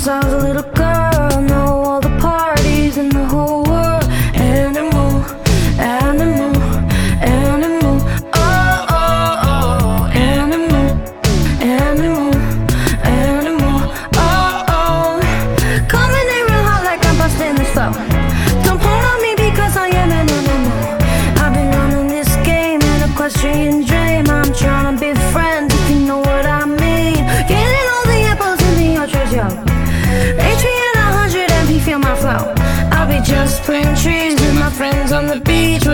since I was a little girl. Know all the parties in the whole world. Animal, animal, animal. Oh, oh, oh. Animal, animal, animal. Oh, oh. Coming in real hot like I'm busting this flow. Don't pull on me because I am an animal. I've been running this game, an equestrian dream. I'm trying to be friends, if you know what I mean. Getting all the apples in the orchards, yo. H.B. at 100 MP, feel my flow. I'll be just spraying trees with my friends on the beach.